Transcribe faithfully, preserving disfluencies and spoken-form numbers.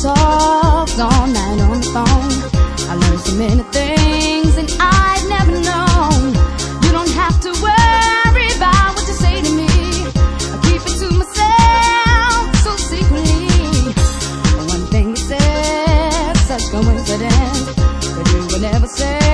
talked all night on the phone. I learned so many things that I'd never known. You don't have to worry about what you say to me. I keep it to myself so secretly. One thing you said, such coincidence, but you would never say